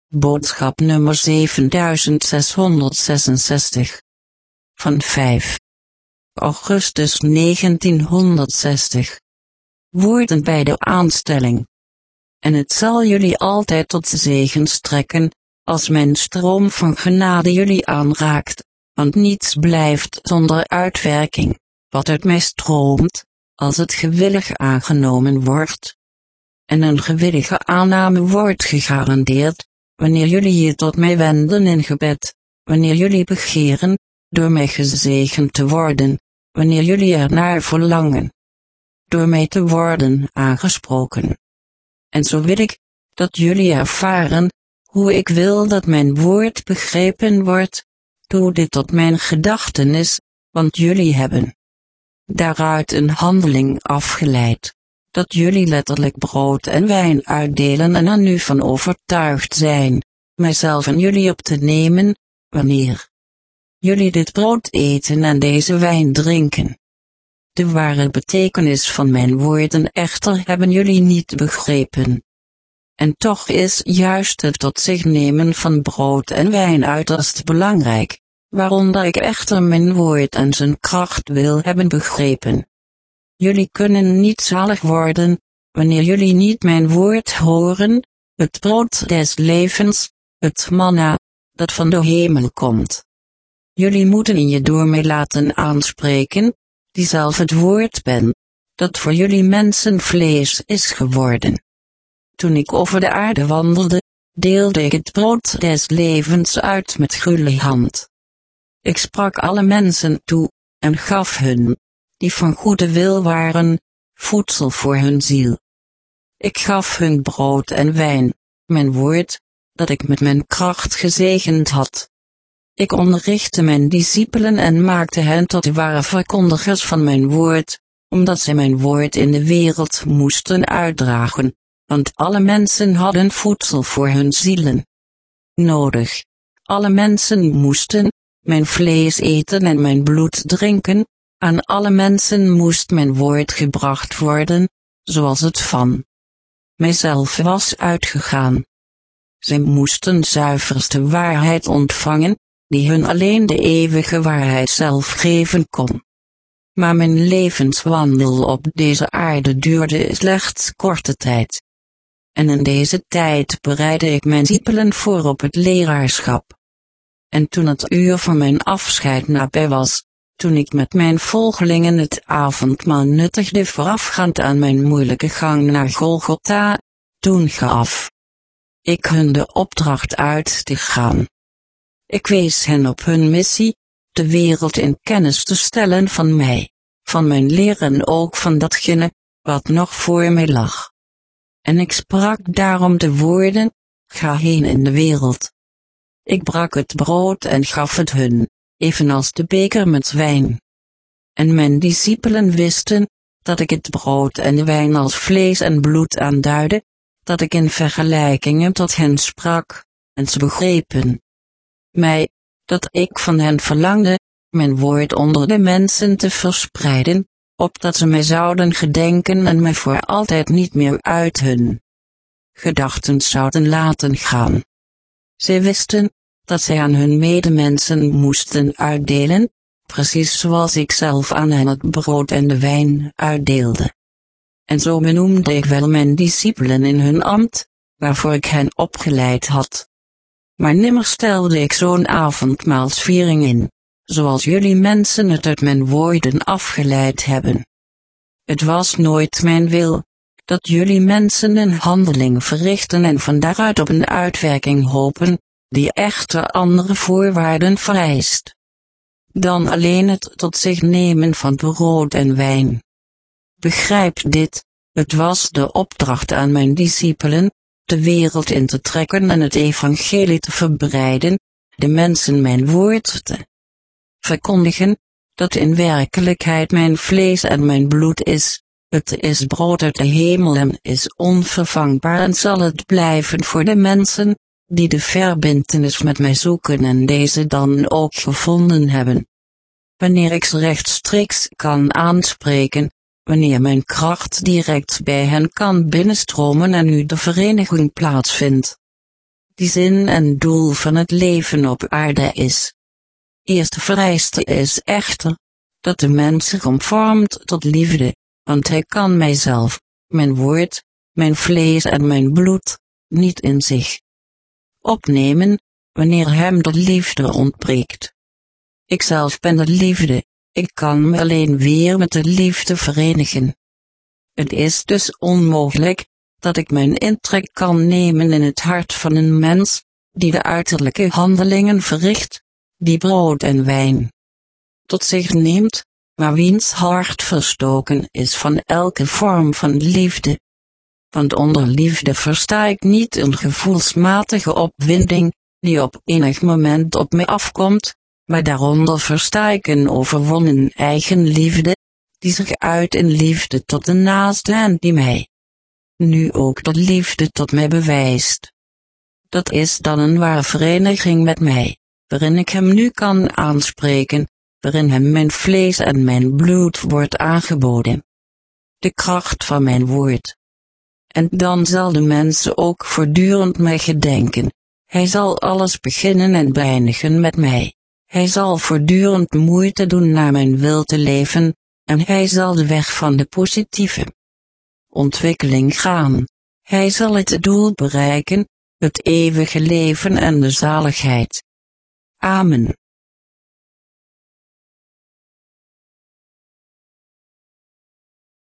Boodschap nummer 7666. Van 5 augustus 1960. Woorden bij de aanstelling. En het zal jullie altijd tot zegen strekken, als mijn stroom van genade jullie aanraakt, want niets blijft zonder uitwerking, wat uit mij stroomt, als het gewillig aangenomen wordt. En een gewillige aanname wordt gegarandeerd, wanneer jullie je tot mij wenden in gebed, wanneer jullie begeren, door mij gezegend te worden, wanneer jullie ernaar verlangen, door mij te worden aangesproken. En zo wil ik, dat jullie ervaren, hoe ik wil dat mijn woord begrepen wordt, doe dit tot mijn gedachtenis, want jullie hebben daaruit een handeling afgeleid, dat jullie letterlijk brood en wijn uitdelen en er nu van overtuigd zijn, mijzelf en jullie op te nemen, wanneer jullie dit brood eten en deze wijn drinken. De ware betekenis van mijn woorden echter hebben jullie niet begrepen. En toch is juist het tot zich nemen van brood en wijn uiterst belangrijk, waaronder ik echter mijn woord en zijn kracht wil hebben begrepen. Jullie kunnen niet zalig worden, wanneer jullie niet mijn woord horen, het brood des levens, het manna, dat van de hemel komt. Jullie moeten in je door mij laten aanspreken, die zelf het woord ben, dat voor jullie mensen vlees is geworden. Toen ik over de aarde wandelde, deelde ik het brood des levens uit met gulle hand. Ik sprak alle mensen toe, en gaf hun, die van goede wil waren, voedsel voor hun ziel. Ik gaf hun brood en wijn, mijn woord, dat ik met mijn kracht gezegend had. Ik onderrichtte mijn discipelen en maakte hen tot de ware verkondigers van mijn woord, omdat zij mijn woord in de wereld moesten uitdragen, want alle mensen hadden voedsel voor hun zielen nodig. Alle mensen moesten mijn vlees eten en mijn bloed drinken, aan alle mensen moest mijn woord gebracht worden, zoals het van mijzelf was uitgegaan. Zij moesten zuiverste waarheid ontvangen, die hun alleen de eeuwige waarheid zelf geven kon. Maar mijn levenswandel op deze aarde duurde slechts korte tijd. En in deze tijd bereidde ik mijn discipelen voor op het leraarschap. En toen het uur van mijn afscheid nabij was, toen ik met mijn volgelingen het avondmaal nuttigde voorafgaand aan mijn moeilijke gang naar Golgotha, toen gaf ik hun de opdracht uit te gaan. Ik wees hen op hun missie, de wereld in kennis te stellen van mij, van mijn leer en ook van datgene, wat nog voor mij lag. En ik sprak daarom de woorden, ga heen in de wereld. Ik brak het brood en gaf het hun, evenals de beker met wijn. En mijn discipelen wisten, dat ik het brood en de wijn als vlees en bloed aanduidde, dat ik in vergelijkingen tot hen sprak, en ze begrepen mij, dat ik van hen verlangde, mijn woord onder de mensen te verspreiden, opdat ze mij zouden gedenken en mij voor altijd niet meer uit hun gedachten zouden laten gaan. Zij wisten, dat zij aan hun medemensen moesten uitdelen, precies zoals ik zelf aan hen het brood en de wijn uitdeelde. En zo benoemde ik wel mijn discipelen in hun ambt, waarvoor ik hen opgeleid had. Maar nimmer stelde ik zo'n avondmaalsviering in, zoals jullie mensen het uit mijn woorden afgeleid hebben. Het was nooit mijn wil, dat jullie mensen een handeling verrichten en van daaruit op een uitwerking hopen, die echter andere voorwaarden vereist dan alleen het tot zich nemen van brood en wijn. Begrijp dit, het was de opdracht aan mijn discipelen, de wereld in te trekken en het evangelie te verbreiden, de mensen mijn woord te verkondigen, dat in werkelijkheid mijn vlees en mijn bloed is, het is brood uit de hemel en is onvervangbaar en zal het blijven voor de mensen, die de verbintenis met mij zoeken en deze dan ook gevonden hebben. Wanneer ik ze rechtstreeks kan aanspreken, wanneer mijn kracht direct bij hen kan binnenstromen en nu de vereniging plaatsvindt, die zin en doel van het leven op aarde is. Eerste vereiste is echter, dat de mens zich omvormt tot liefde, want hij kan mijzelf, mijn woord, mijn vlees en mijn bloed, niet in zich opnemen, wanneer hem de liefde ontbreekt. Ikzelf ben de liefde, ik kan me alleen weer met de liefde verenigen. Het is dus onmogelijk, dat ik mijn intrek kan nemen in het hart van een mens, die de uiterlijke handelingen verricht, die brood en wijn tot zich neemt, maar wiens hart verstoken is van elke vorm van liefde. Want onder liefde versta ik niet een gevoelsmatige opwinding, die op enig moment op mij afkomt, maar daaronder versta ik een overwonnen eigenliefde, die zich uit in liefde tot de naaste en die mij nu ook de liefde tot mij bewijst. Dat is dan een ware vereniging met mij, waarin ik hem nu kan aanspreken, waarin hem mijn vlees en mijn bloed wordt aangeboden. De kracht van mijn woord. En dan zal de mens ook voortdurend mij gedenken. Hij zal alles beginnen en beëindigen met mij. Hij zal voortdurend moeite doen naar mijn wil te leven, en hij zal de weg van de positieve ontwikkeling gaan. Hij zal het doel bereiken, het eeuwige leven en de zaligheid. Amen.